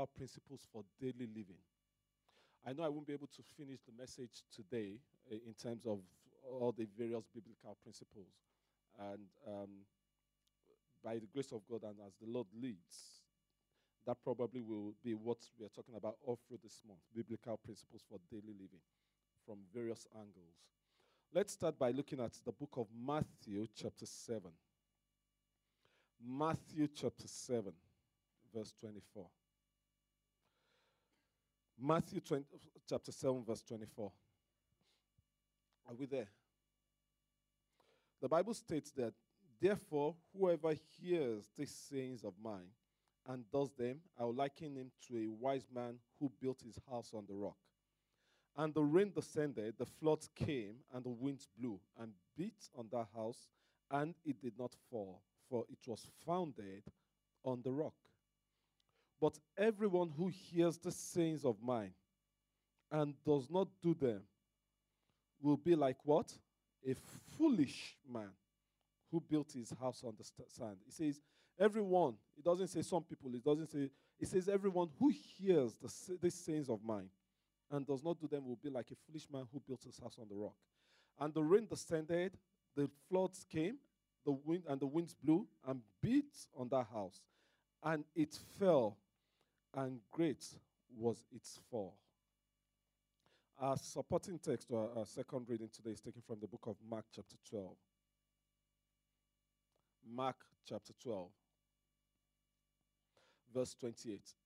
biblical principles for daily living. I know I won't be able to finish the message today in terms of all the various biblical principles. And by the grace of God and as the Lord leads, that probably will be what we are talking about all through this month, biblical principles for daily living from various angles. Let's start by looking at the book of Matthew chapter 7. Matthew chapter 7, verse 24. Matthew chapter 7, verse 24. Are we there? The Bible states that, therefore, whoever hears these sayings of mine and does them, I will liken him to a wise man who built his house on the rock. And the rain descended, the floods came, and the winds blew and beat on that house, and it did not fall, for it was founded on the rock. But everyone who hears the sayings of mine and does not do them will be like what? A foolish man who built his house on the sand. It says everyone. It doesn't say some people. It doesn't say. It says everyone who hears these sayings of mine and does not do them will be like a foolish man who built his house on the rock. And the rain descended, the floods came, the winds blew and beat on that house, and it fell, and great was its fall. Our supporting text, or our second reading today, is taken from the book of Mark chapter 12. Mark chapter 12, verse 28.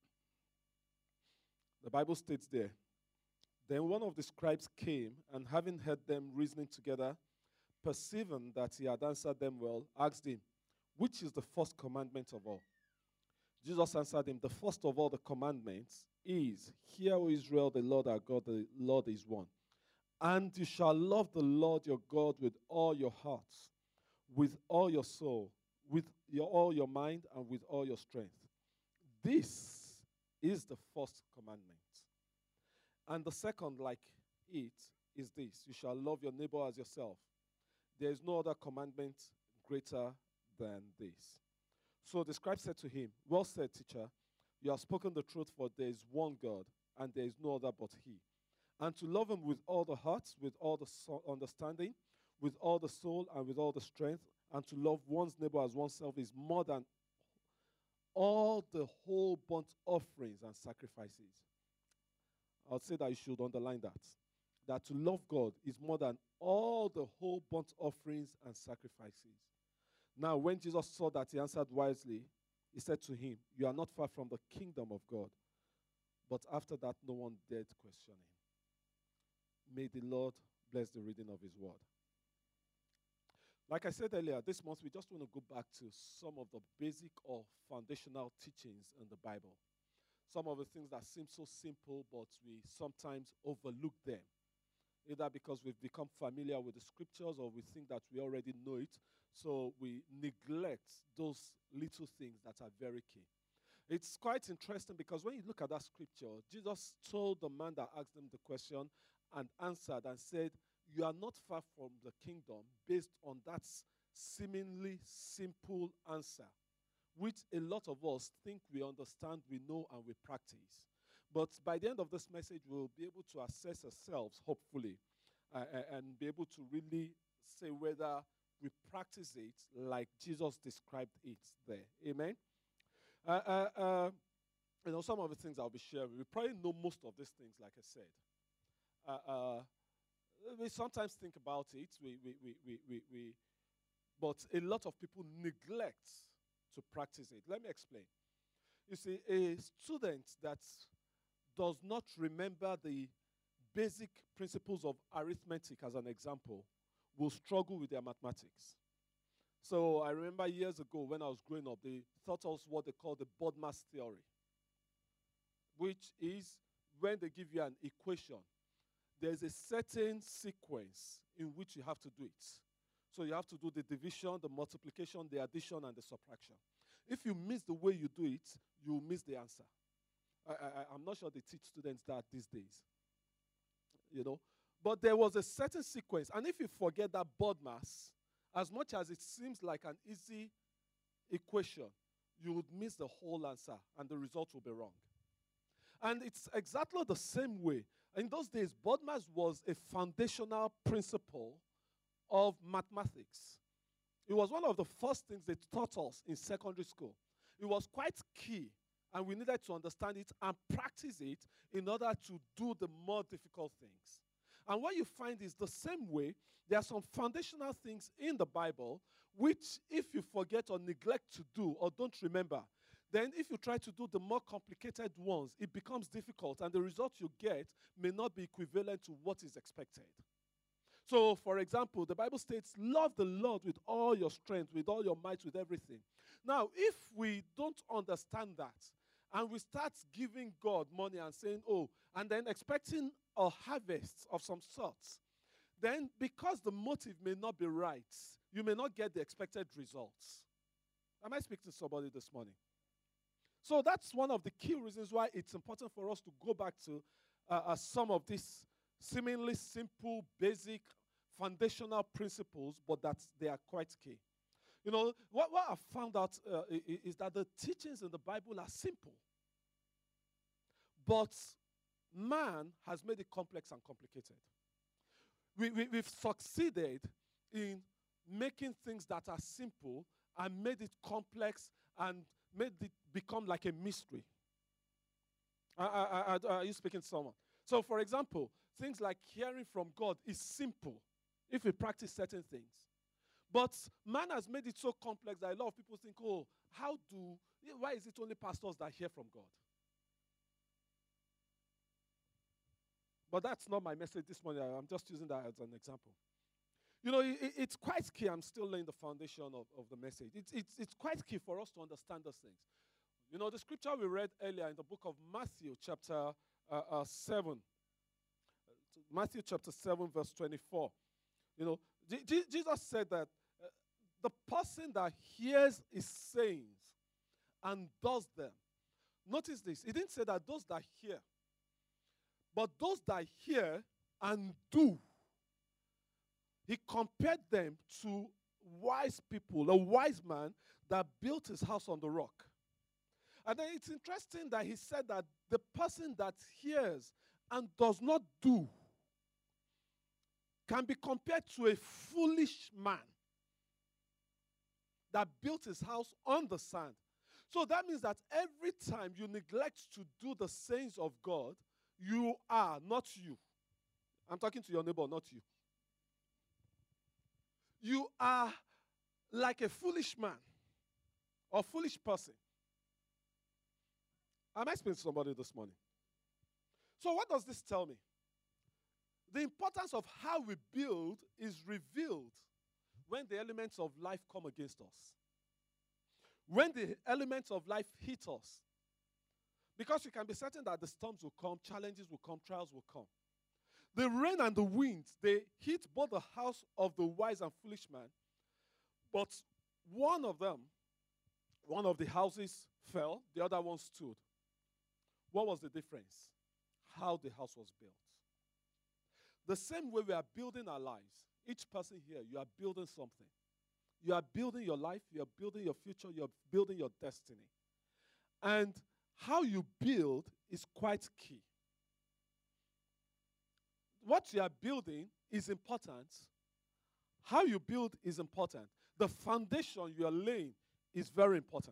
The Bible states there, then one of the scribes came, and having heard them reasoning together, perceiving that he had answered them well, asked him, which is the first commandment of all? Jesus answered him, the first of all the commandments is, hear, O Israel, the Lord our God, the Lord is one. And you shall love the Lord your God with all your heart, with all your soul, with all your mind, and with all your strength. This is the first commandment. And the second, like it, is this: you shall love your neighbor as yourself. There is no other commandment greater than this. So the scribe said to him, well said, teacher, you have spoken the truth, for there is one God, and there is no other but he. And to love him with all the heart, with all the understanding, with all the soul, and with all the strength, and to love one's neighbor as oneself is more than all the whole burnt offerings and sacrifices. I would say that you should underline that. That to love God is more than all the whole burnt offerings and sacrifices. Now, when Jesus saw that he answered wisely, he said to him, you are not far from the kingdom of God. But after that, no one dared question him. May the Lord bless the reading of his word. Like I said earlier, this month we just want to go back to some of the basic or foundational teachings in the Bible. Some of the things that seem so simple, but we sometimes overlook them. Either because we've become familiar with the scriptures or we think that we already know it, so we neglect those little things that are very key. It's quite interesting because when you look at that scripture, Jesus told the man that asked him the question and answered and said, you are not far from the kingdom, based on that seemingly simple answer, which a lot of us think we understand, we know, and we practice. But by the end of this message, we'll be able to assess ourselves, hopefully, and be able to really say whether we practice it like Jesus described it there. Amen? Some of the things I'll be sharing, we probably know most of these things, like I said. We sometimes think about it, but a lot of people neglect to practice it. Let me explain. You see, a student that does not remember the basic principles of arithmetic, as an example, will struggle with their mathematics. So I remember years ago when I was growing up, they taught us what they call the BODMAS theory, which is when they give you an equation, there's a certain sequence in which you have to do it. So you have to do the division, the multiplication, the addition, and the subtraction. If you miss the way you do it, you miss the answer. I'm not sure they teach students that these days. But there was a certain sequence. And if you forget that BODMAS, as much as it seems like an easy equation, you would miss the whole answer and the result will be wrong. And it's exactly the same way. In those days, BODMAS was a foundational principle of mathematics. It was one of the first things they taught us in secondary school. It was quite key, and we needed to understand it and practice it in order to do the more difficult things. And what you find is the same way, there are some foundational things in the Bible which, if you forget or neglect to do or don't remember, then if you try to do the more complicated ones, it becomes difficult, and the result you get may not be equivalent to what is expected. So, for example, the Bible states, love the Lord with all your strength, with all your might, with everything. Now, if we don't understand that, and we start giving God money and saying, oh, and then expecting a harvest of some sorts, then because the motive may not be right, you may not get the expected results. Am I speaking to somebody this morning? So that's one of the key reasons why it's important for us to go back to some of these seemingly simple, basic, foundational principles, but that they are quite key. You know, what I've found out is that the teachings in the Bible are simple. But man has made it complex and complicated. We've succeeded in making things that are simple and made it complex and made it become like a mystery. Are you speaking to someone? So, for example, things like hearing from God is simple if we practice certain things. But man has made it so complex that a lot of people think, oh, why is it only pastors that hear from God? But that's not my message this morning. I'm just using that as an example. You know, it's quite key. I'm still laying the foundation of the message. It's quite key for us to understand those things. You know, the scripture we read earlier in the book of Matthew, chapter 7. Matthew chapter 7, verse 24. You know, Jesus said that the person that hears his sayings and does them. Notice this. He didn't say that those that hear, but those that hear and do. He compared them to wise people, a wise man that built his house on the rock. And then it's interesting that he said that the person that hears and does not do can be compared to a foolish man that built his house on the sand. So that means that every time you neglect to do the sayings of God, you are, not you. I'm talking to your neighbor, not you. You are like a foolish man or foolish person. Am I speaking to somebody this morning? So what does this tell me? The importance of how we build is revealed when the elements of life come against us. When the elements of life hit us. Because you can be certain that the storms will come, challenges will come, trials will come. The rain and the winds, they hit both the house of the wise and foolish man. But one of the houses fell, the other one stood. What was the difference? How the house was built. The same way we are building our lives. Each person here, you are building something. You are building your life, you are building your future, you are building your destiny. And how you build is quite key. What you are building is important. How you build is important. The foundation you are laying is very important.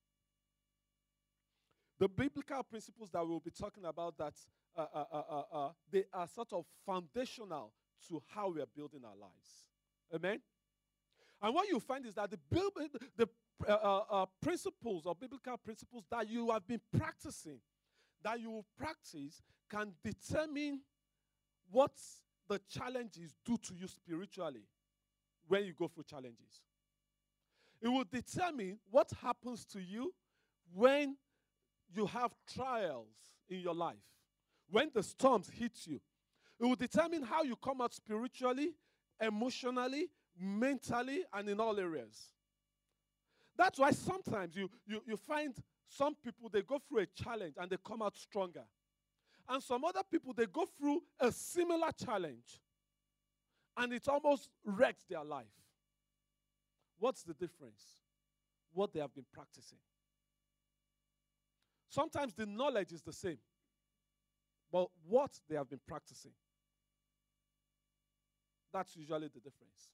The biblical principles that we'll be talking about, that they are sort of foundational to how we are building our lives. Amen? And what you find is that the principles or biblical principles that you have been practicing, that you will practice, can determine what the challenges do to you spiritually when you go through challenges. It will determine what happens to you when you have trials in your life, when the storms hit you. It will determine how you come out spiritually, emotionally, mentally, and in all areas. That's why sometimes you find some people, they go through a challenge and they come out stronger. And some other people, they go through a similar challenge and it almost wrecks their life. What's the difference? What they have been practicing. Sometimes the knowledge is the same, but what they have been practicing, that's usually the difference.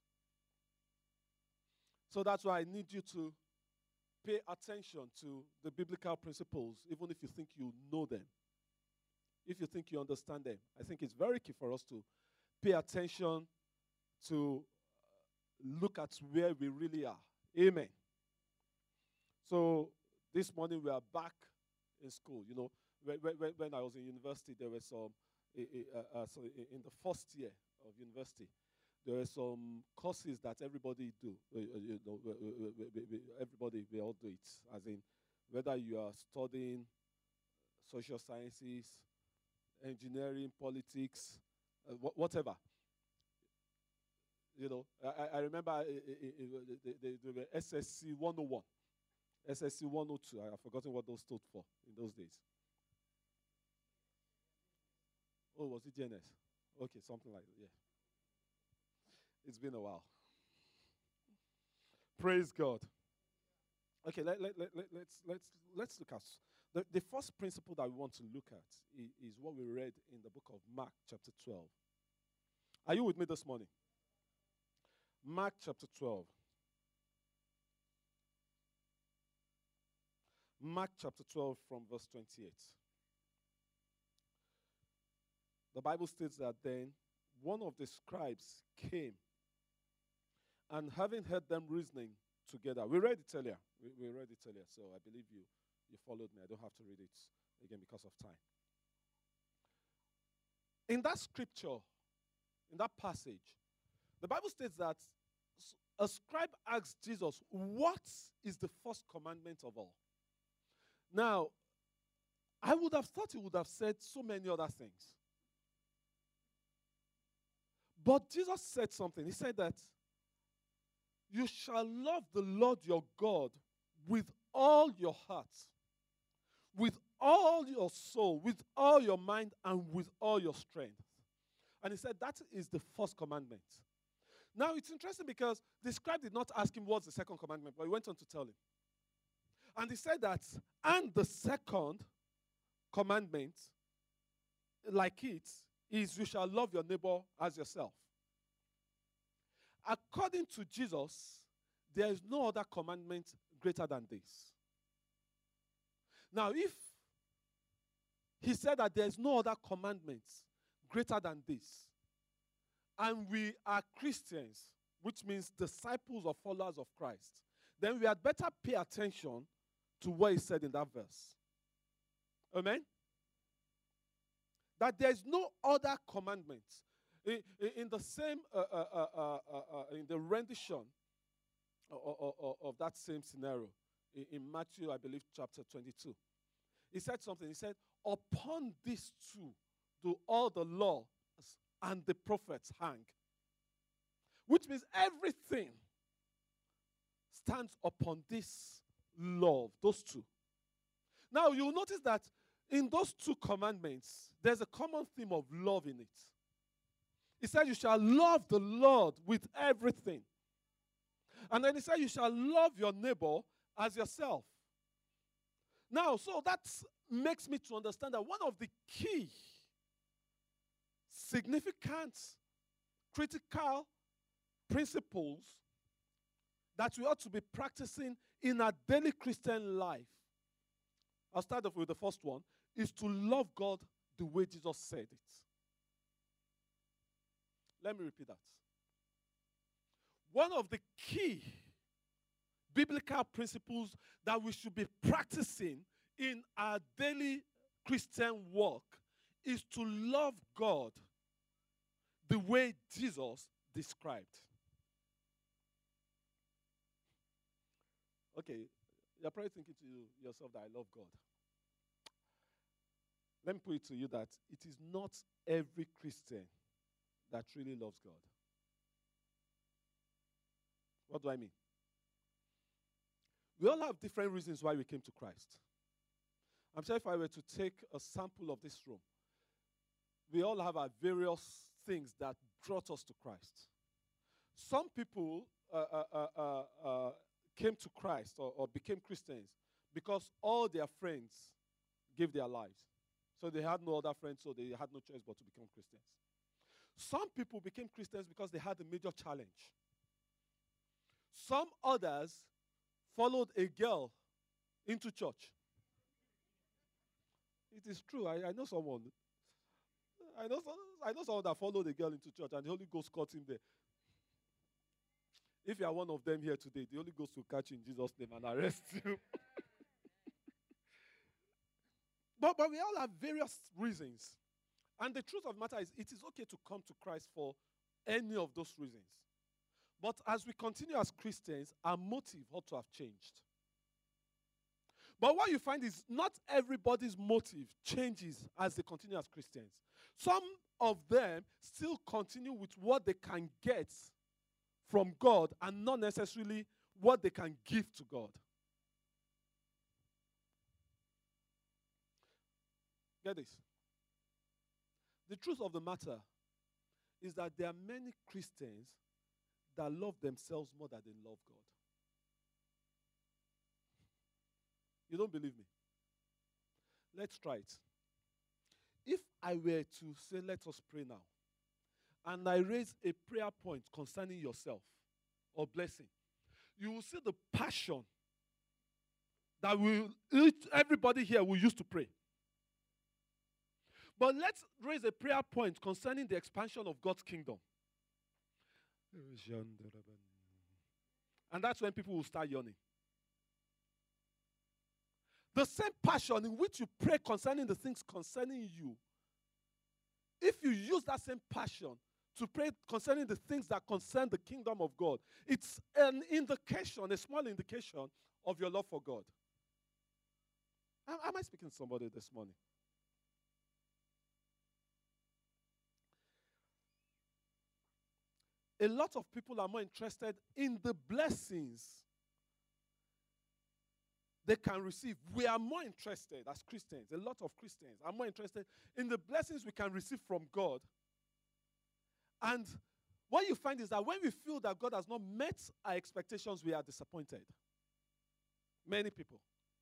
So that's why I need you to pay attention to the biblical principles, even if you think you know them. If you think you understand them, I think it's very key for us to pay attention to look at where we really are. Amen. So this morning we are back in school. You know, when I was in university, there were some, so in the first year of university, there are some courses that everybody do. Everybody, we all do it. As in, whether you are studying social sciences, engineering, politics, whatever. You know, I remember the SSC 101, SSC 102. I have forgotten what those stood for in those days. Oh, was it GNS? Okay, something like that, yeah. It's been a while. Praise God. Okay, let's look at the first principle that we want to look at is what we read in the book of Mark chapter 12. Are you with me this morning? Mark chapter 12. Mark chapter 12 from verse 28. The Bible states that then one of the scribes came, and having heard them reasoning together, we read it earlier. We read it earlier, so I believe you followed me. I don't have to read it again because of time. In that scripture, in that passage, the Bible states that a scribe asked Jesus, what is the first commandment of all? Now, I would have thought he would have said so many other things. But Jesus said something. He said that you shall love the Lord your God with all your heart, with all your soul, with all your mind, and with all your strength. And he said that is the first commandment. Now, it's interesting because the scribe did not ask him what's the second commandment, but he went on to tell him. And he said that, and the second commandment, like it, is you shall love your neighbor as yourself. According to Jesus, there is no other commandment greater than this. Now, if he said that there is no other commandment greater than this, and we are Christians, which means disciples or followers of Christ, then we had better pay attention to what he said in that verse. Amen? That there is no other commandment. In the same, in the rendition of that same scenario, in Matthew, I believe, chapter 22, he said something. He said, upon these two do all the law and the prophets hang. Which means everything stands upon this love, those two. Now, you'll notice that in those two commandments, there's a common theme of love in it. He said, you shall love the Lord with everything. And then he said, you shall love your neighbor as yourself. Now, so that makes me to understand that one of the key, significant, critical principles that we ought to be practicing in our daily Christian life, I'll start off with the first one, is to love God the way Jesus said it. Let me repeat that. One of the key biblical principles that we should be practicing in our daily Christian walk is to love God the way Jesus described. Okay, you're probably thinking to yourself that I love God. Let me put it to you that it is not every Christian that really loves God. What do I mean? We all have different reasons why we came to Christ. I'm sure if I were to take a sample of this room, we all have our various things that brought us to Christ. Some people came to Christ or became Christians because all their friends gave their lives. So they had no other friends, so they had no choice but to become Christians. Some people became Christians because they had a major challenge. Some others followed a girl into church. It is true. I know someone. I know someone that followed a girl into church, and the Holy Ghost caught him there. If you are one of them here today, the Holy Ghost will catch you in Jesus' name and arrest you. But we all have various reasons. And the truth of the matter is, it is okay to come to Christ for any of those reasons. But as we continue as Christians, our motive ought to have changed. But what you find is not everybody's motive changes as they continue as Christians. Some of them still continue with what they can get from God and not necessarily what they can give to God. Get this. The truth of the matter is that there are many Christians that love themselves more than they love God. You don't believe me? Let's try it. If I were to say, let us pray now, and I raise a prayer point concerning yourself or blessing, you will see the passion that everybody here will use to pray. But let's raise a prayer point concerning the expansion of God's kingdom. And that's when people will start yawning. The same passion in which you pray concerning the things concerning you, if you use that same passion to pray concerning the things that concern the kingdom of God, it's an indication, a small indication of your love for God. Am I speaking to somebody this morning? A lot of people are more interested in the blessings they can receive. We are more interested as Christians, a lot of Christians are more interested in the blessings we can receive from God. And what you find is that when we feel that God has not met our expectations, we are disappointed. Many people.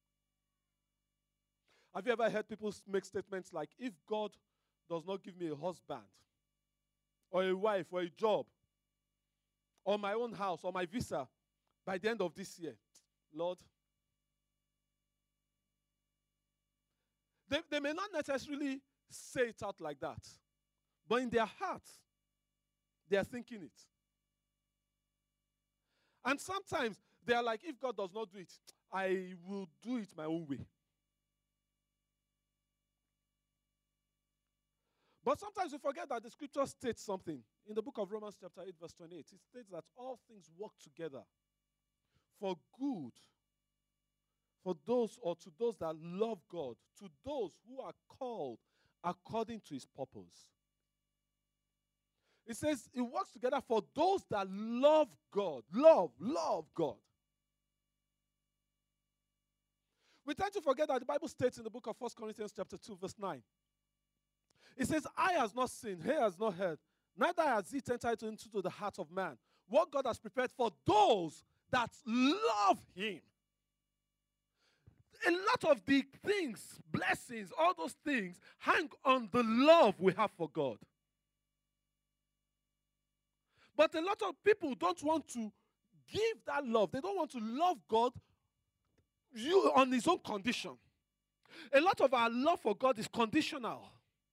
Have you ever heard people make statements like, if God does not give me a husband, or a wife, or a job, or my own house, or my visa, by the end of this year, Lord, they may not necessarily say it out like that, but in their hearts, they are thinking it. And sometimes they are like, if God does not do it, I will do it my own way. But sometimes we forget that the scripture states something. In the book of Romans chapter 8 verse 28, it states that all things work together for good for those or to those that love God, to those who are called according to his purpose. It says it works together for those that love God. Love God. We tend to forget that the Bible states in the book of 1 Corinthians chapter 2 verse 9. It says, eye has not seen, ear has not heard, neither has it entered into the heart of man what God has prepared for those that love him. A lot of the things, blessings, all those things hang on the love we have for God. But a lot of people don't want to give that love. They don't want to love God on his own condition. A lot of our love for God is conditional.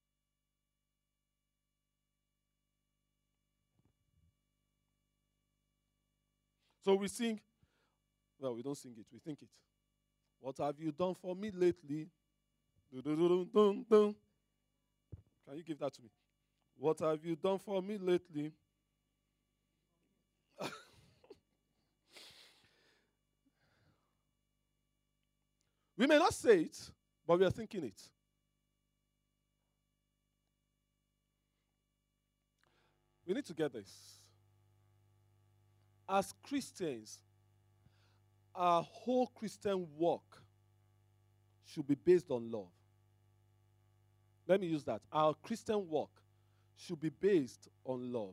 So we sing, well, we don't sing it, we think it. What have you done for me lately? Can you give that to me? What have you done for me lately? We may not say it, but we are thinking it. We need to get this. As Christians, our whole Christian walk should be based on love. Let me use that. Our Christian walk should be based on love.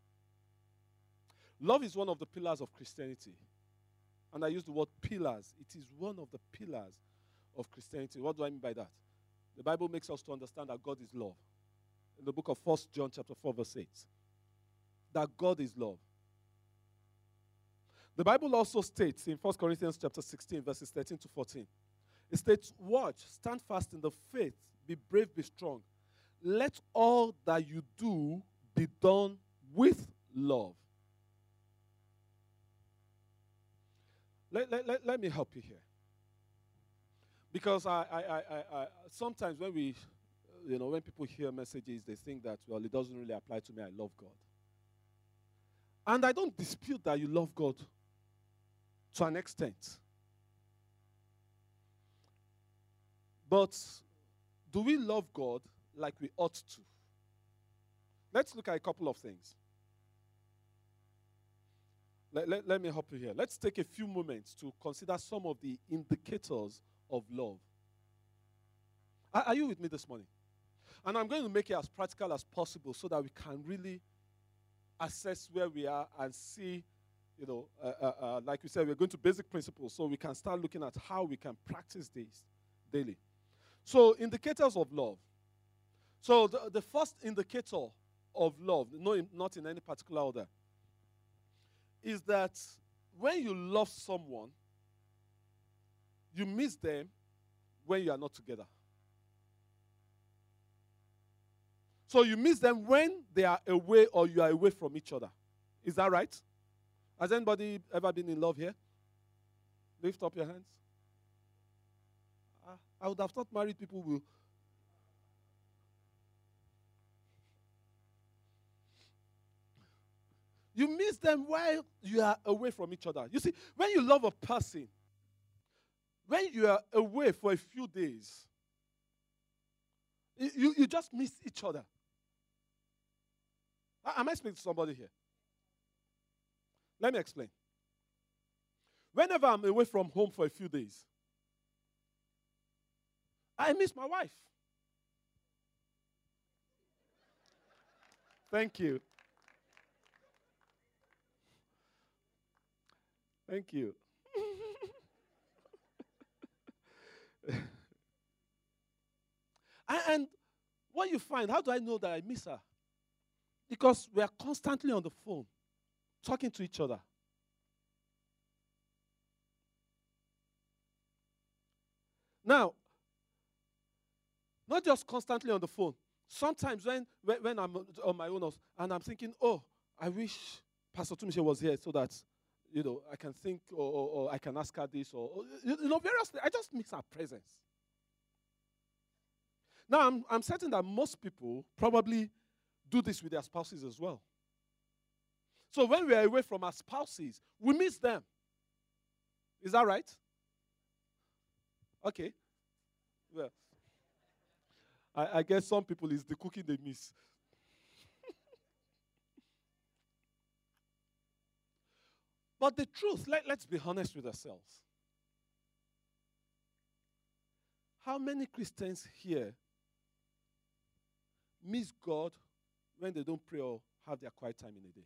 Love is one of the pillars of Christianity. And I use the word pillars. It is one of the pillars of Christianity. What do I mean by that? The Bible makes us to understand that God is love. In the book of 1 John chapter 4 verse 8, that God is love. The Bible also states in 1 Corinthians chapter 16 verses 13 to 14, it states, watch, stand fast in the faith, be brave, be strong. Let all that you do be done with love. Let me help you here. Because I sometimes when when people hear messages, they think that, well, it doesn't really apply to me. I love God. And I don't dispute that you love God to an extent. But do we love God like we ought to? Let's look at a couple of things. Let me help you here. Let's take a few moments to consider some of the indicators of love. Are you with me this morning? And I'm going to make it as practical as possible so that we can really assess where we are and see, like we said, we're going to basic principles so we can start looking at how we can practice this daily. So, indicators of love. So, the first indicator of love, not in any particular order, is that when you love someone, you miss them when you are not together. So you miss them when they are away or you are away from each other. Is that right? Has anybody ever been in love here? Lift up your hands. I would have thought married people will. You miss them while you are away from each other. You see, when you love a person, when you are away for a few days, you just miss each other. Am I speaking to somebody here? Let me explain. Whenever I'm away from home for a few days, I miss my wife. Thank you. Thank you. And what you find, how do I know that I miss her? Because we are constantly on the phone, talking to each other. Now, not just constantly on the phone. Sometimes when I'm on my own and I'm thinking, oh, I wish Pastor Tumishe was here so that, I can think or I can ask her this or various things. I just miss her presence. Now, I'm certain that most people probably do this with their spouses as well. So when we are away from our spouses, we miss them. Is that right? Okay. Well, I guess some people is the cooking they miss. But the truth, let's be honest with ourselves. How many Christians here miss God when they don't pray or have their quiet time in a day?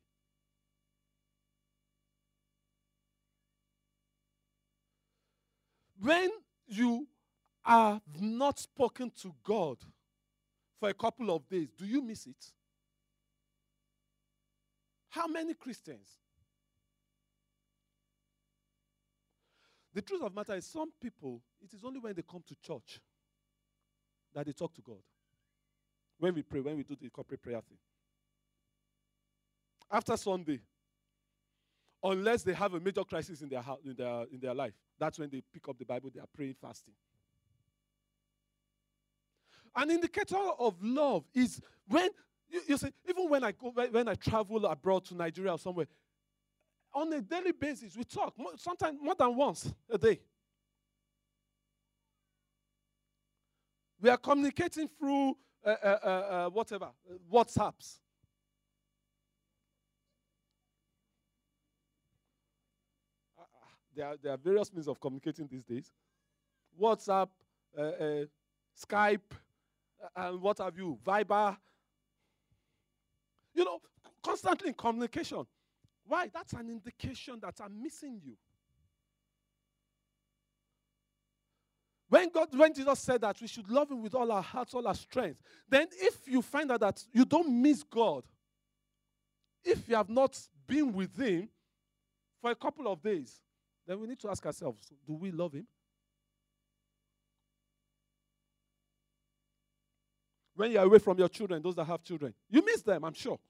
When you have not spoken to God for a couple of days, do you miss it? How many Christians? The truth of the matter is some people, it is only when they come to church that they talk to God. When we pray, when we do the corporate prayer thing. After Sunday, unless they have a major crisis in their house, in their life, that's when they pick up the Bible, they are praying, fasting. An indicator of love is when you see, even when I travel abroad to Nigeria or somewhere, on a daily basis we talk, sometimes more than once a day. We are communicating through WhatsApps. There are various means of communicating these days. WhatsApp, Skype, and what have you, Viber. Constantly in communication. Why? That's an indication that I'm missing you. When Jesus said that we should love him with all our hearts, all our strength, then if you find out that you don't miss God, if you have not been with him for a couple of days, then we need to ask ourselves, do we love him? When you're away from your children, those that have children, you miss them, I'm sure.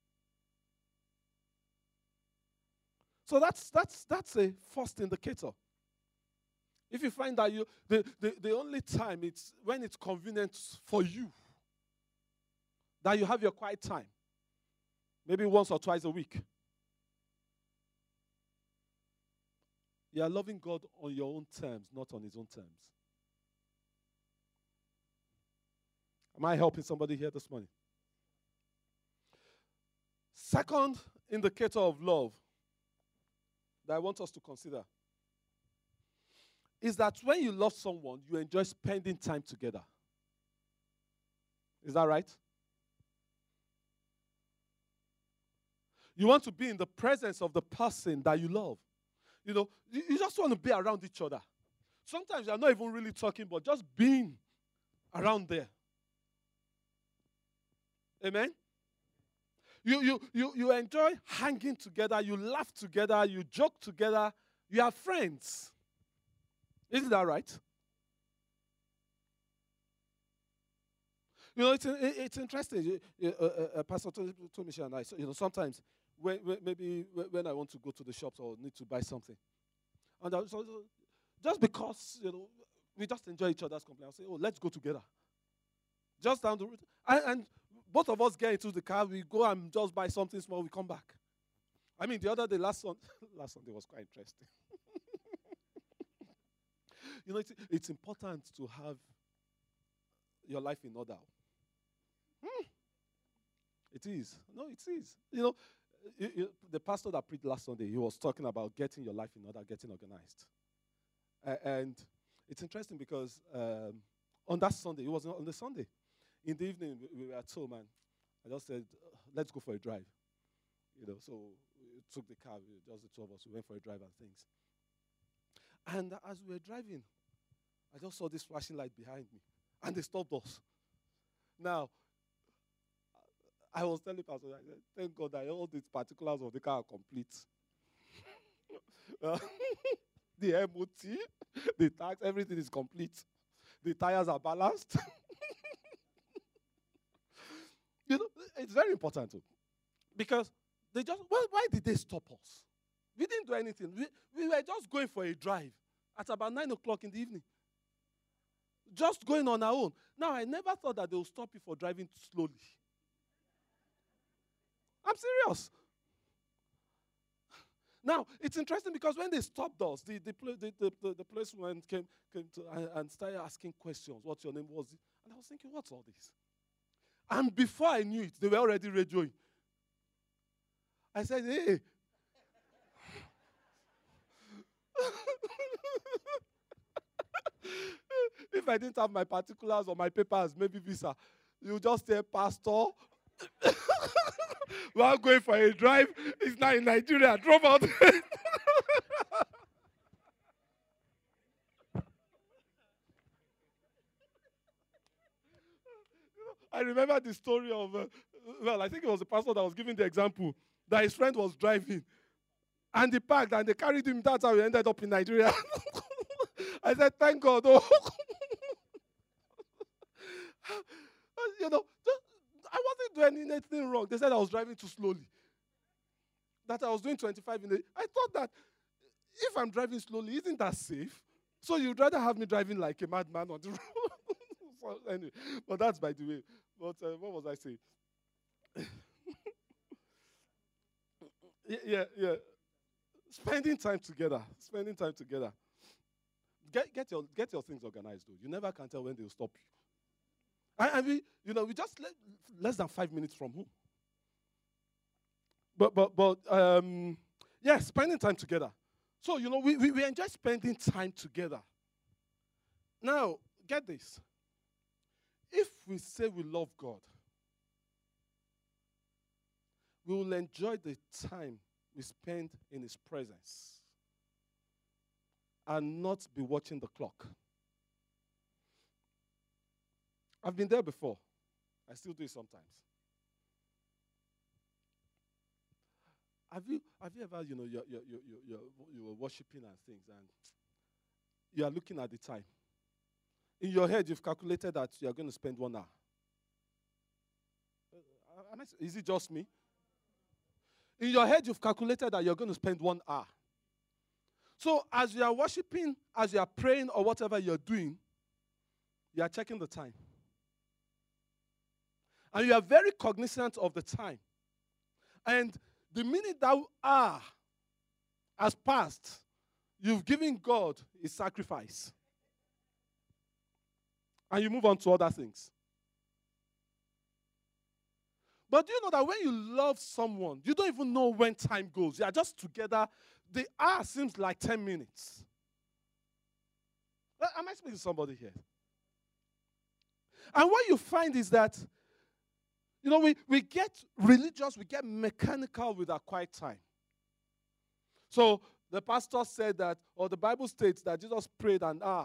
So that's a first indicator. If you find that the only time it's when it's convenient for you, that you have your quiet time, maybe once or twice a week, you are loving God on your own terms, not on his own terms. Am I helping somebody here this morning? Second indicator of love that I want us to consider is that when you love someone, you enjoy spending time together. Is that right? You want to be in the presence of the person that you love. You know, you just want to be around each other. Sometimes you're not even really talking, but just being around there. Amen? You enjoy hanging together, you laugh together, you joke together, you are friends. Isn't that right? You know, it's interesting. Pastor Tomisha and I, so, you know, sometimes maybe when I want to go to the shops or need to buy something, and just because, you know, we just enjoy each other's company, I'll say, oh, let's go together. Just down the road. And both of us get into the car, we go and just buy something small, we come back. I mean, the other day, last Sunday was quite interesting. You know, it's important to have your life in order. It is. No, it is. You know, the pastor that preached last Sunday, he was talking about getting your life in order, getting organized. And it's interesting because on that Sunday, it was on the Sunday, in the evening, we were at home, and I just said, let's go for a drive. You know, so we took the car, just the two of us, we went for a drive and things. And as we were driving, I just saw this flashing light behind me, and they stopped us. Now, I was telling Pastor, I said, thank God that all these particulars of the car are complete. The MOT, the tax, everything is complete. The tires are balanced. You know, it's very important too. Because they just, why did they stop us? We didn't do anything. We were just going for a drive at about 9 o'clock in the evening. Just going on our own. Now, I never thought that they would stop you for driving slowly. I'm serious. Now, it's interesting because when they stopped us, the policeman came to and started asking questions. What's your name? Was it? And I was thinking, what's all this? And before I knew it, they were already radioing. I said, hey. If I didn't have my particulars or my papers, maybe visa, you just say, Pastor, we are going for a drive. It's not in Nigeria. Drop out. I remember the story of, I think it was the pastor that was giving the example that his friend was driving and they parked and they carried him. That's how he ended up in Nigeria. I said, thank God. Oh. You know, I wasn't doing anything wrong. They said I was driving too slowly. That I was doing 25 in a... I thought that if I'm driving slowly, isn't that safe? So you'd rather have me driving like a madman on the road. So anyway, but that's by the way. But what was I saying? Yeah. Spending time together. Get your things organized, though. You never can tell when they'll stop you. And we just less than 5 minutes from home. But spending time together. So, you know, we enjoy spending time together. Now, get this. If we say we love God, we will enjoy the time we spend in His presence and not be watching the clock. I've been there before. I still do it sometimes. Have you ever, you're worshiping and things, and you are looking at the time. In your head, you've calculated that you are going to spend 1 hour. Is it just me? In your head, you've calculated that you're going to spend 1 hour. So as you are worshiping, as you are praying, or whatever you're doing, you are checking the time. And you are very cognizant of the time. And the minute that hour has passed, you've given God a sacrifice. And you move on to other things. But do you know that when you love someone, you don't even know when time goes. You are just together. The hour seems like 10 minutes. Am I speaking to somebody here? And what you find is that, we get religious, we get mechanical with our quiet time. So the pastor said that, or the Bible states that Jesus prayed an hour.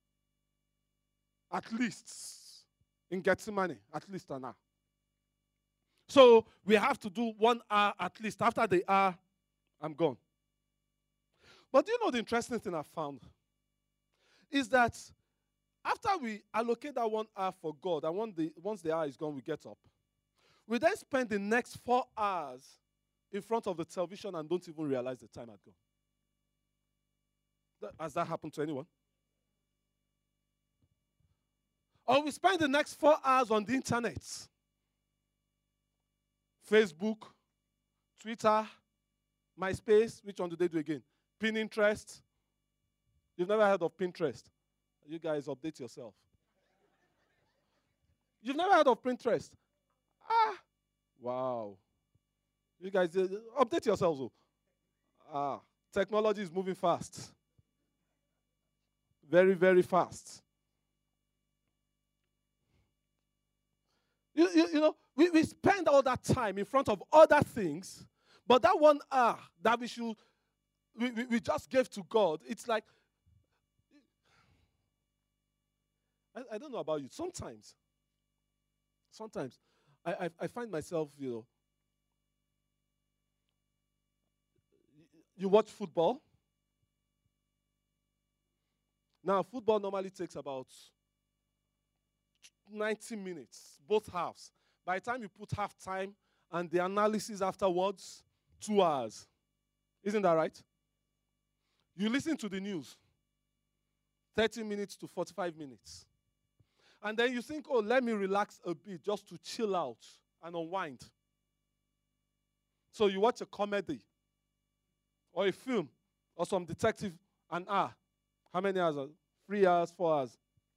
At least, in Gethsemane, at least an hour. So we have to do 1 hour at least. After the hour, I'm gone. But do you know the interesting thing I found? Is that after we allocate that 1 hour for God, and once the hour is gone, we get up. We then spend the next 4 hours in front of the television and don't even realize the time had gone. Has that happened to anyone? Or we spend the next 4 hours on the internet. Facebook, Twitter, MySpace. Which one do they do again? Pinterest. You've never heard of Pinterest. You guys update yourself. You've never heard of Pinterest. Wow. You guys, update yourselves. Technology is moving fast. Very, very fast. We spend all that time in front of other things, but that 1 hour that we just gave to God, it's like, I don't know about you. Sometimes I find myself, you watch football. Now, football normally takes about 90 minutes, both halves. By the time you put half time and the analysis afterwards, 2 hours. Isn't that right? You listen to the news, 30 minutes to 45 minutes. And then you think, let me relax a bit just to chill out and unwind. So you watch a comedy or a film or some detective, an hour. How many hours? 3 hours, 4 hours.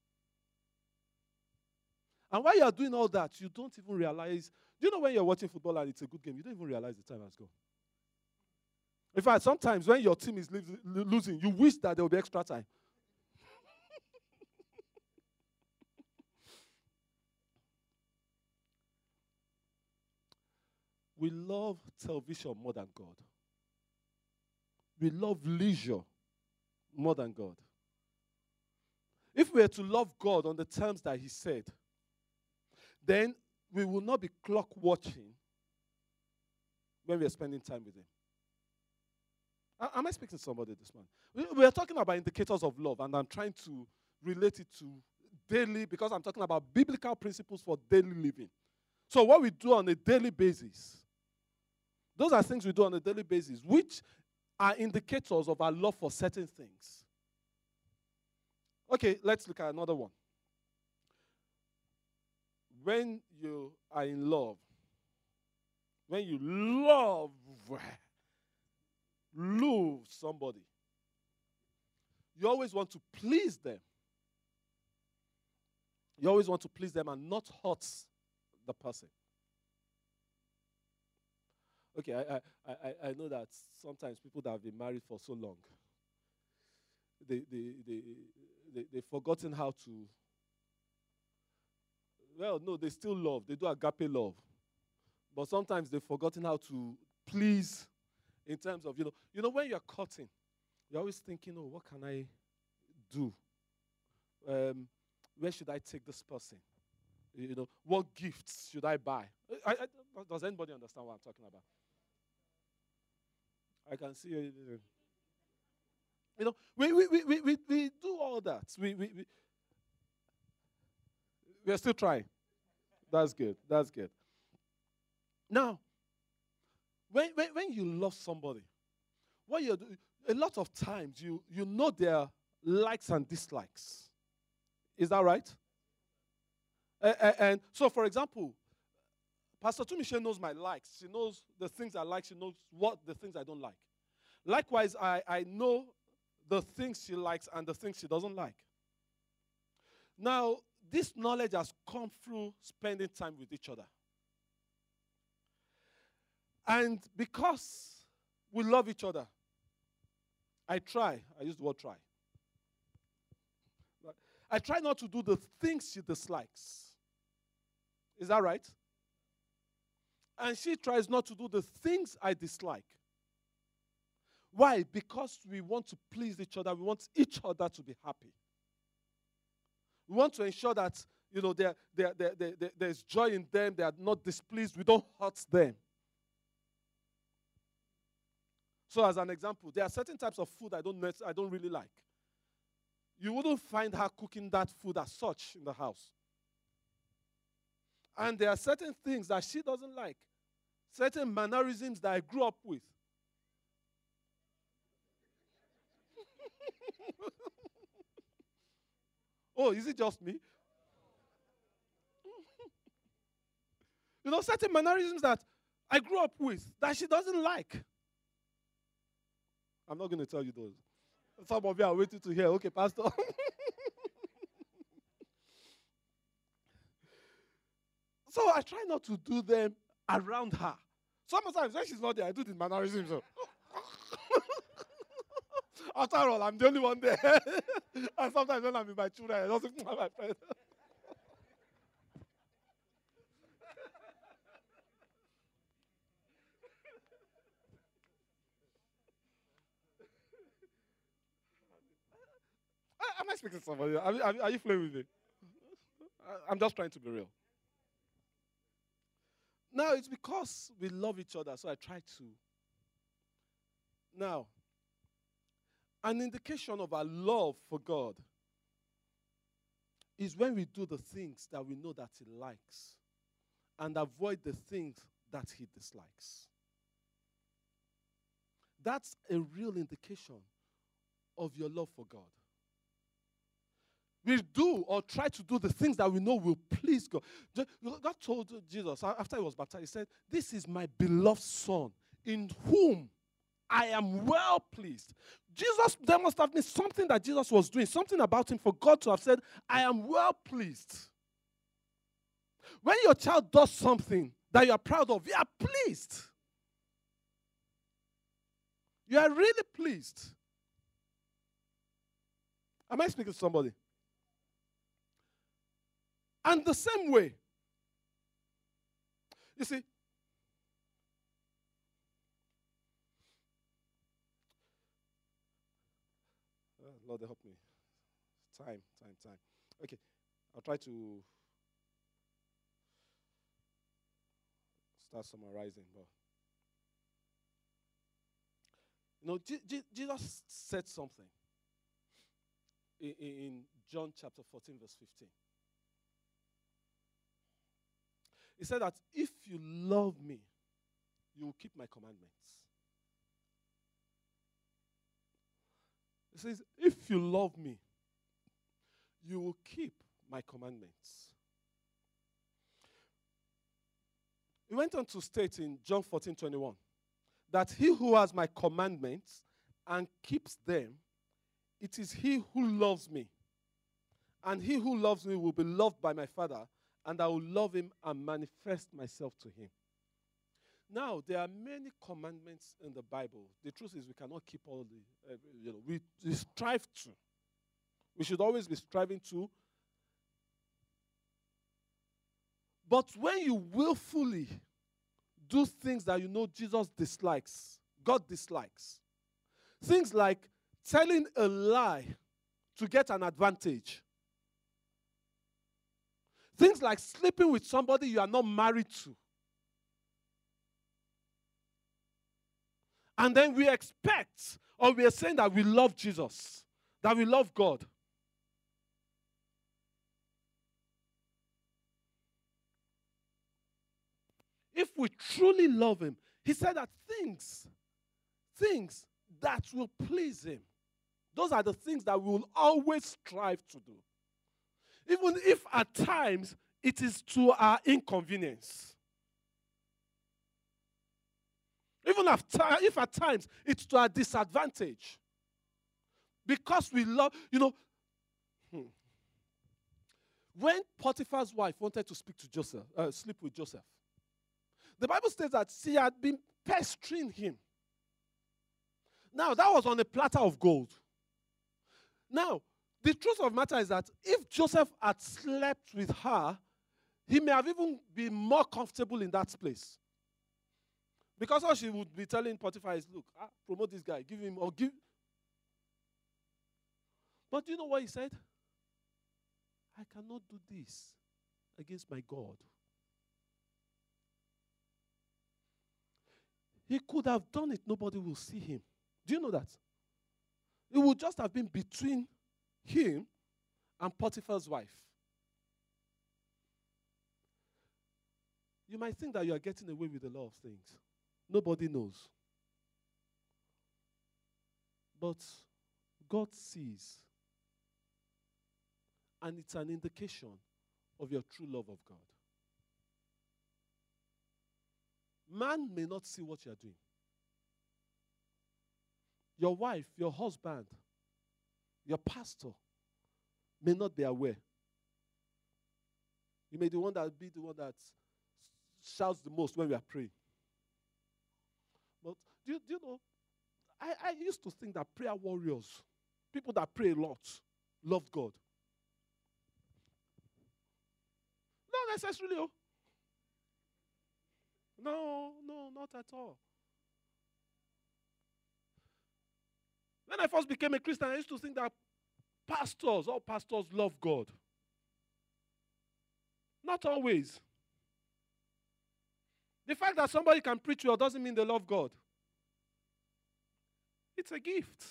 And while you are doing all that, you don't even realize. Do you know when you're watching football and it's a good game, you don't even realize the time has gone? In fact, sometimes when your team is losing, you wish that there will be extra time. We love television more than God. We love leisure more than God. If we are to love God on the terms that He said, then we will not be clock watching when we are spending time with Him. Am I speaking to somebody this morning? We are talking about indicators of love, and I'm trying to relate it to daily, because I'm talking about biblical principles for daily living. So what we do on a daily basis, those are things we do on a daily basis, which are indicators of our love for certain things. Okay, let's look at another one. When you are in love, when you love somebody, you always want to please them. You always want to please them and not hurt the person. Okay, I know that sometimes people that have been married for so long, they've forgotten how to, well, no, they still love. They do agape love. But sometimes they've forgotten how to please in terms of, when you're cutting, you're always thinking, what can I do? Where should I take this person? What gifts should I buy? Does anybody understand what I'm talking about? I can see it. We do all that. We are still trying. That's good. That's good. Now, when you love somebody, what you do, a lot of times you know their likes and dislikes. Is that right? And so, for example, Pastor Tumishe knows my likes. She knows the things I like. She knows what the things I don't like. Likewise, I know the things she likes and the things she doesn't like. Now, this knowledge has come through spending time with each other. And because we love each other, I use the word try. I try not to do the things she dislikes. Is that right? And she tries not to do the things I dislike. Why? Because we want to please each other. We want each other to be happy. We want to ensure that, there's joy in them. They are not displeased. We don't hurt them. So as an example, there are certain types of food I don't really like. You wouldn't find her cooking that food as such in the house. And there are certain things that she doesn't like. Certain mannerisms that I grew up with. Oh, is it just me? Certain mannerisms that I grew up with that she doesn't like. I'm not going to tell you those. Some of you are waiting to hear. Okay, Pastor. So I try not to do them around her. Sometimes when she's not there, I do the mannerisms. After all, I'm the only one there. And sometimes when I'm with my children, I don't think my friend. Am I speaking to somebody? Are you playing with me? I'm just trying to be real. Now, it's because we love each other, so I try to. Now, an indication of our love for God is when we do the things that we know that He likes and avoid the things that He dislikes. That's a real indication of your love for God. We do or try to do the things that we know will please God. God told Jesus after He was baptized, He said, "This is my beloved Son, in whom I am well pleased." Jesus, there must have been something that Jesus was doing, something about Him for God to have said, "I am well pleased." When your child does something that you are proud of, you are pleased. You are really pleased. Am I speaking to somebody? And the same way, you see, Lord help me. Time. Okay, I'll try to start summarizing. But Jesus said something in John chapter 14, verse 15. He said that if you love me, you will keep my commandments. He says, if you love me, you will keep my commandments. He went on to state in John 14:21 that he who has my commandments and keeps them, it is he who loves me. And he who loves me will be loved by my Father, and I will love him and manifest myself to him. Now, there are many commandments in the Bible. The truth is we cannot keep all the, we strive to. We should always be striving to. But when you willfully do things that you know Jesus dislikes, God dislikes, things like telling a lie to get an advantage, Things like sleeping with somebody you are not married to. And then we expect, or we are saying that we love Jesus, that we love God. If we truly love him, he said that things that will please him, those are the things that we will always strive to do. Even if at times it is to our inconvenience. Even if at times it's to our disadvantage. Because we love, when Potiphar's wife wanted to sleep with Joseph, the Bible says that she had been pestering him. Now, that was on a platter of gold. Now, the truth of the matter is that if Joseph had slept with her, he may have even been more comfortable in that place. Because all she would be telling Potiphar is, look, promote this guy, give him, or give. But do you know what he said? I cannot do this against my God. He could have done it, nobody will see him. Do you know that? It would just have been between him and Potiphar's wife. You might think that you are getting away with a lot of things. Nobody knows. But God sees. And it's an indication of your true love of God. Man may not see what you are doing. Your wife, your husband, your pastor may not be aware. You may be the one that shouts the most when we are praying. But do you know, I used to think that prayer warriors, people that pray a lot, love God. Not necessarily. No, not at all. When I first became a Christian, I used to think that all pastors love God. Not always. The fact that somebody can preach well doesn't mean they love God. It's a gift.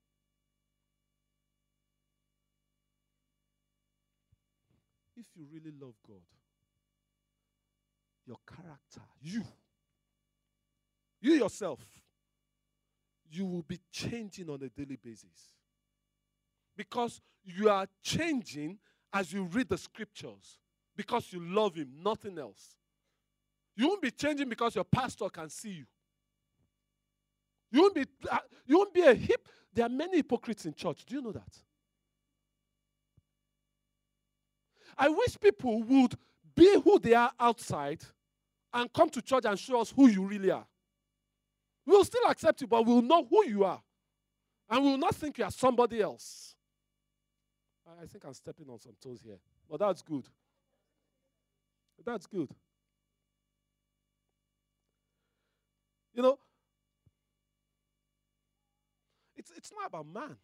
If you really love God, your character, you yourself, you will be changing on a daily basis. Because you are changing as you read the scriptures. Because you love him, nothing else. You won't be changing because your pastor can see you. You won't be a hip. There are many hypocrites in church. Do you know that? I wish people would be who they are outside and come to church and show us who you really are. We'll still accept you, but we'll know who you are. And we will not think you are somebody else. I think I'm stepping on some toes here. But that's good. That's good. You know, it's not about man.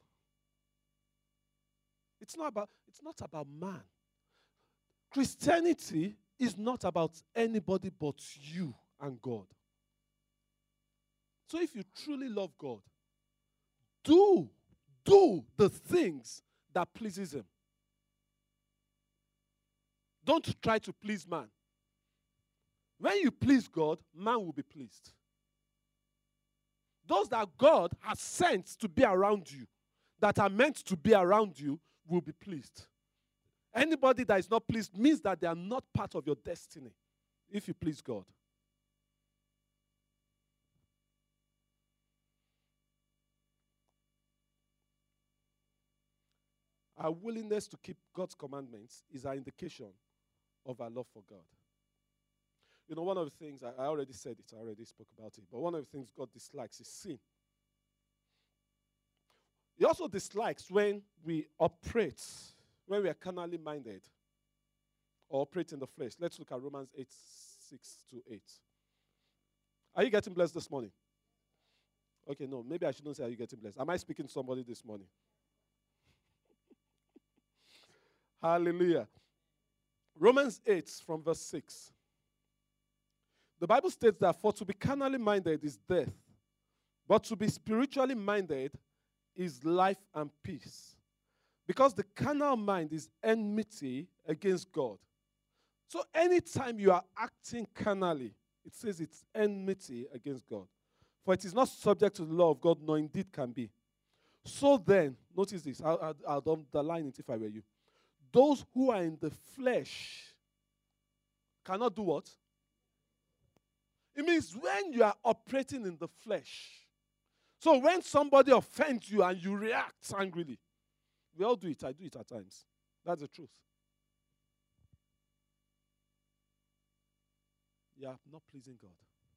It's not about man. Christianity is not about anybody but you and God. So if you truly love God, do the things that pleases him. Don't try to please man. When you please God, man will be pleased. Those that God has sent to be around you, that are meant to be around you, will be pleased. Anybody that is not pleased means that they are not part of your destiny, if you please God. Our willingness to keep God's commandments is our indication of our love for God. You know, one of the things, I already said it, I already spoke about it, but one of the things God dislikes is sin. He also dislikes when we operate, when we are carnally minded or operate in the flesh. Let's look at Romans 8:6-8. Are you getting blessed this morning? Okay, no, maybe I shouldn't say, are you getting blessed? Am I speaking to somebody this morning? Hallelujah. Romans 8 from verse 6. The Bible states that for to be carnally minded is death, but to be spiritually minded is life and peace. Because the carnal mind is enmity against God. So anytime you are acting carnally, it says it's enmity against God. For it is not subject to the law of God, nor indeed can be. So then, notice this, I'll underline it if I were you. Those who are in the flesh cannot do what? It means when you are operating in the flesh. So when somebody offends you and you react angrily, we all do it. I do it at times. That's the truth. You are not pleasing God.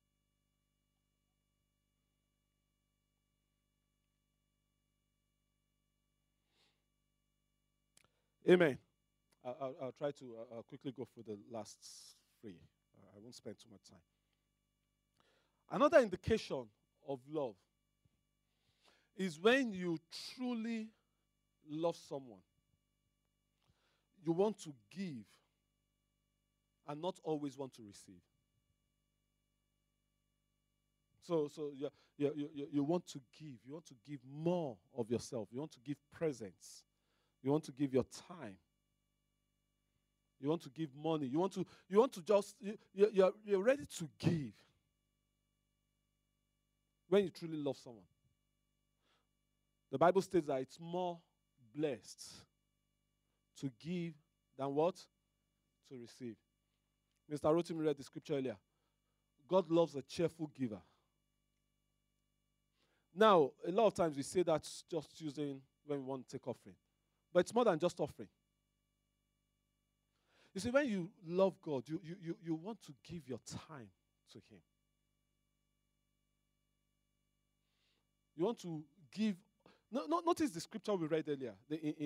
Amen. I'll try to quickly go through the last three. I won't spend too much time. Another indication of love is when you truly love someone. You want to give and not always want to receive. So you want to give. You want to give more of yourself. You want to give presence. You want to give your time. You want to give money. You want to just, you're ready to give when you truly love someone. The Bible states that it's more blessed to give than what? To receive. Mr. Rotimi read the scripture earlier. God loves a cheerful giver. Now, a lot of times we say that's just using when we want to take offering. But it's more than just offering. You see, when you love God, you want to give your time to Him. You want to give. Notice the scripture we read earlier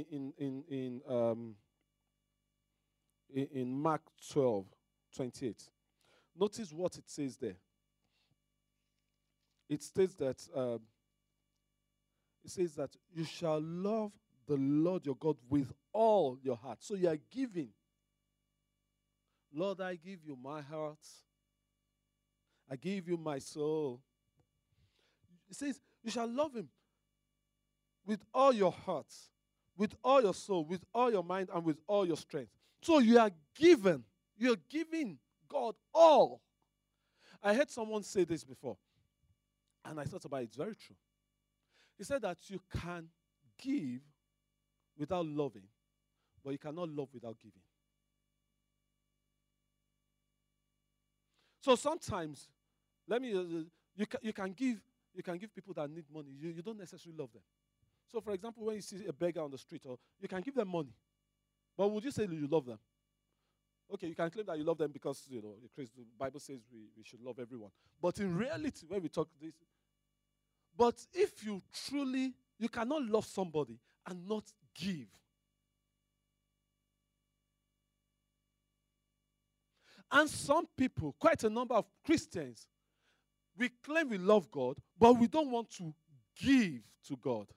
in Mark 12:28. Notice what it says there. It states that you shall love the Lord your God with all your heart. So you are giving. Lord, I give you my heart. I give you my soul. It says you shall love Him with all your heart, with all your soul, with all your mind, and with all your strength. So you are given. You are giving God all. I heard someone say this before, and I thought about it. It's very true. He said that you can give without loving, but you cannot love without giving. So sometimes, you can give people that need money. You don't necessarily love them. So, for example, when you see a beggar on the street, or you can give them money, but would you say that you love them? Okay, you can claim that you love them because the Bible says we should love everyone. But in reality, when we talk this, but if you cannot love somebody and not give. And some people, quite a number of Christians, we claim we love God, but we don't want to give to God.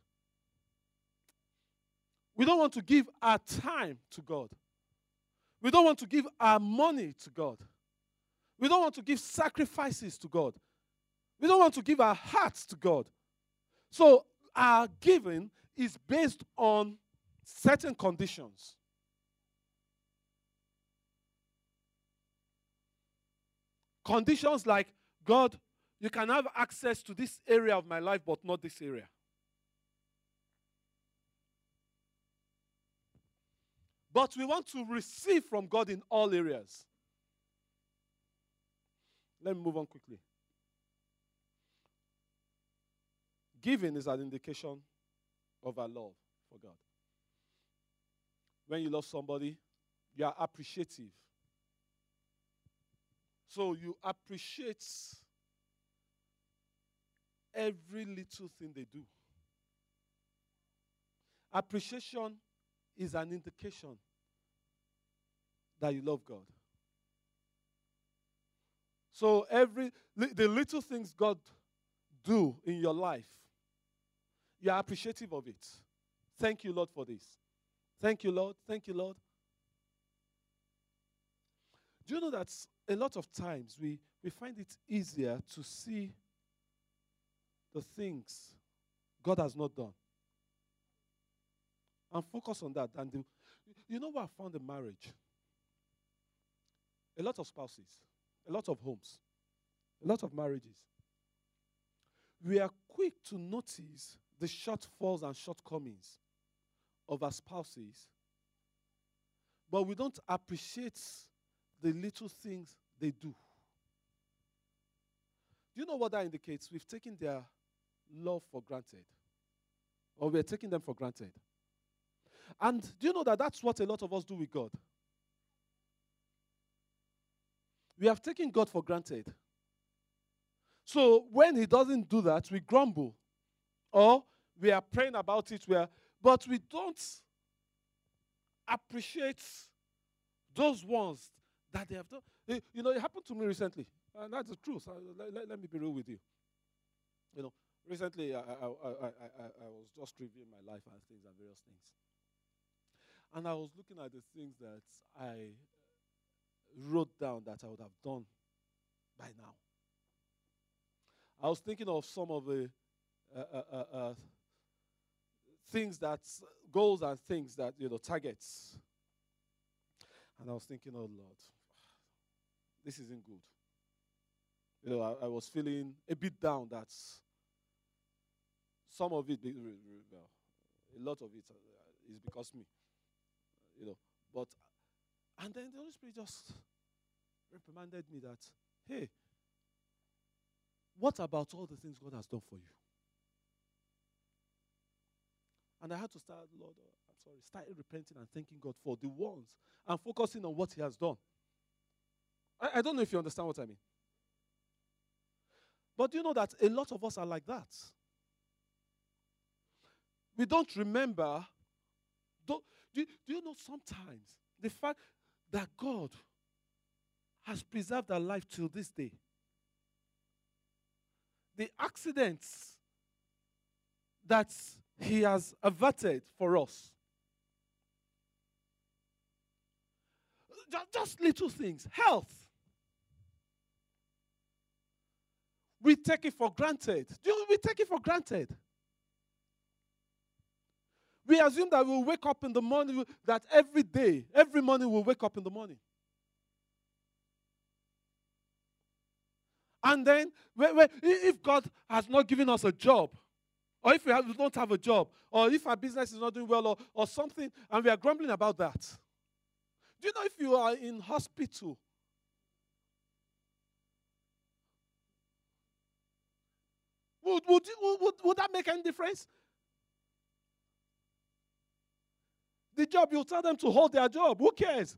We don't want to give our time to God. We don't want to give our money to God. We don't want to give sacrifices to God. We don't want to give our hearts to God. So our giving is based on certain conditions. Conditions like, God, you can have access to this area of my life, but not this area. But we want to receive from God in all areas. Let me move on quickly. Giving is an indication of our love for God. When you love somebody, you are appreciative. So you appreciate every little thing they do. Appreciation is an indication that you love God. So the little things God do in your life, you are appreciative of it. Thank you, Lord, for this. Thank you, Lord. Thank you, Lord. Do you know that a lot of times we find it easier to see the things God has not done and focus on that than you know what I found in marriage? A lot of spouses, a lot of homes, a lot of marriages. We are quick to notice the shortfalls and shortcomings of our spouses, but we don't appreciate the little things they do. Do you know what that indicates? We've taken their love for granted, or we're taking them for granted. And do you know that that's what a lot of us do with God? We have taken God for granted. So when he doesn't do that, we grumble. Or we are praying about it, but we don't appreciate those ones that they have done. You know, it happened to me recently. And that's the truth. Let me be real with you. You know, recently I was just reviewing my life and things and various things. And I was looking at the things that I wrote down that I would have done by now. I was thinking of some of the things that, goals and things that, targets. And I was thinking, oh Lord, this isn't good. You know, I was feeling a bit down that some of it, well, a lot of it is because me. You know, but, and then the Holy Spirit just reprimanded me that, hey, what about all the things God has done for you? And I had to start, Lord, started repenting and thanking God for the ones and focusing on what he has done. I don't know if you understand what I mean. But do you know that a lot of us are like that? We don't remember. Do you know sometimes the fact that God has preserved our life till this day? The accidents that he has averted for us. Just little things. Health. We take it for granted. We take it for granted. We assume that we'll wake up in the morning, that every morning we'll wake up in the morning. And then, if God has not given us a job, or if we don't have a job, or if our business is not doing well, or something, and we are grumbling about that. Do you know if you are in hospital, would that make any difference? The job, you'll tell them to hold their job. Who cares?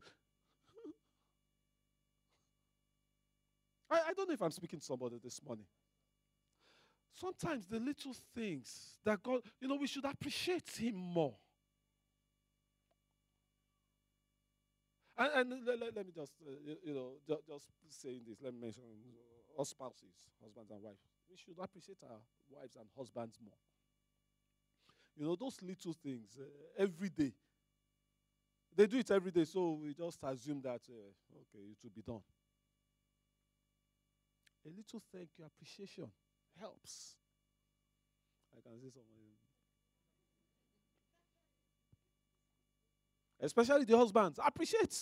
I don't know if I'm speaking to somebody this morning. Sometimes the little things that God, we should appreciate him more. And let me just, just saying this. Let me mention our spouses, husbands and wives. We should appreciate our wives and husbands more. Those little things, every day. They do it every day, so we just assume that, okay, it will be done. A little thank you, appreciation helps. I can say something. Especially the husbands. Appreciate.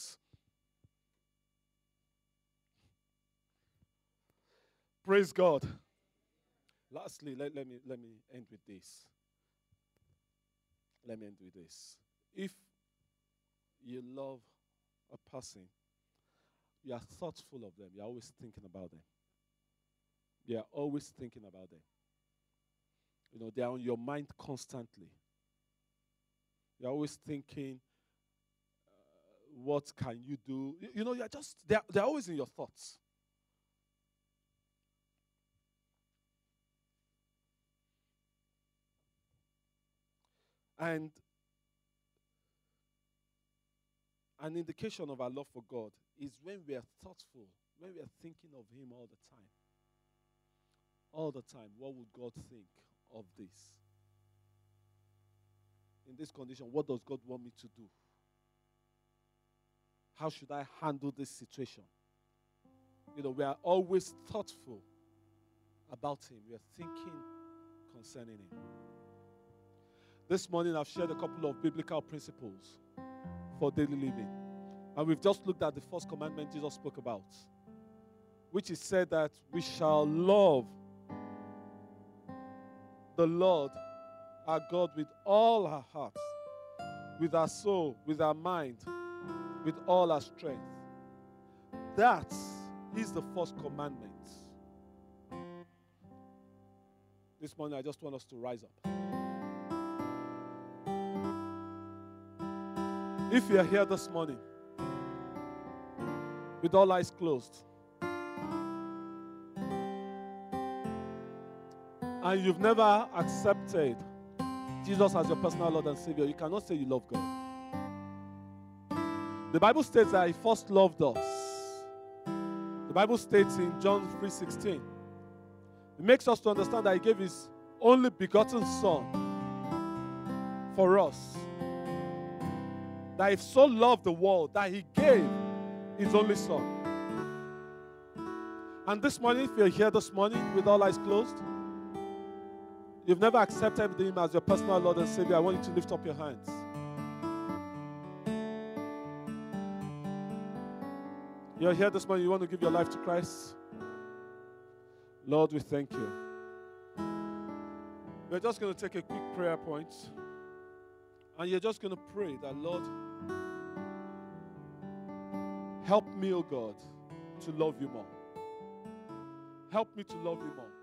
Praise God. Lastly, let me end with this. Let me end with this. If you love a person, you are thoughtful of them. You're always thinking about them. You are always thinking about them. They are on your mind constantly. You're always thinking, what can you do? They're always in your thoughts. And an indication of our love for God is when we are thoughtful, when we are thinking of him all the time. All the time, what would God think of this? In this condition, what does God want me to do? How should I handle this situation? We are always thoughtful about Him. We are thinking concerning Him. This morning I've shared a couple of biblical principles for daily living. And we've just looked at the first commandment Jesus spoke about, which is said that we shall love the Lord our God with all our hearts, with our soul, with our mind, with all our strength. That is the first commandment. This morning I just want us to rise up. If you are here this morning with all eyes closed, and you've never accepted Jesus as your personal Lord and Savior, you cannot say you love God. The Bible states that He first loved us. The Bible states in John 3:16, it makes us to understand that He gave His only begotten Son for us. That He so loved the world that He gave His only Son. And this morning, if you're here this morning with all eyes closed, you've never accepted Him as your personal Lord and Savior, I want you to lift up your hands. You're here this morning, you want to give your life to Christ? Lord, we thank you. We're just going to take a quick prayer point. And you're just going to pray that, Lord, help me, oh God, to love you more. Help me to love you more.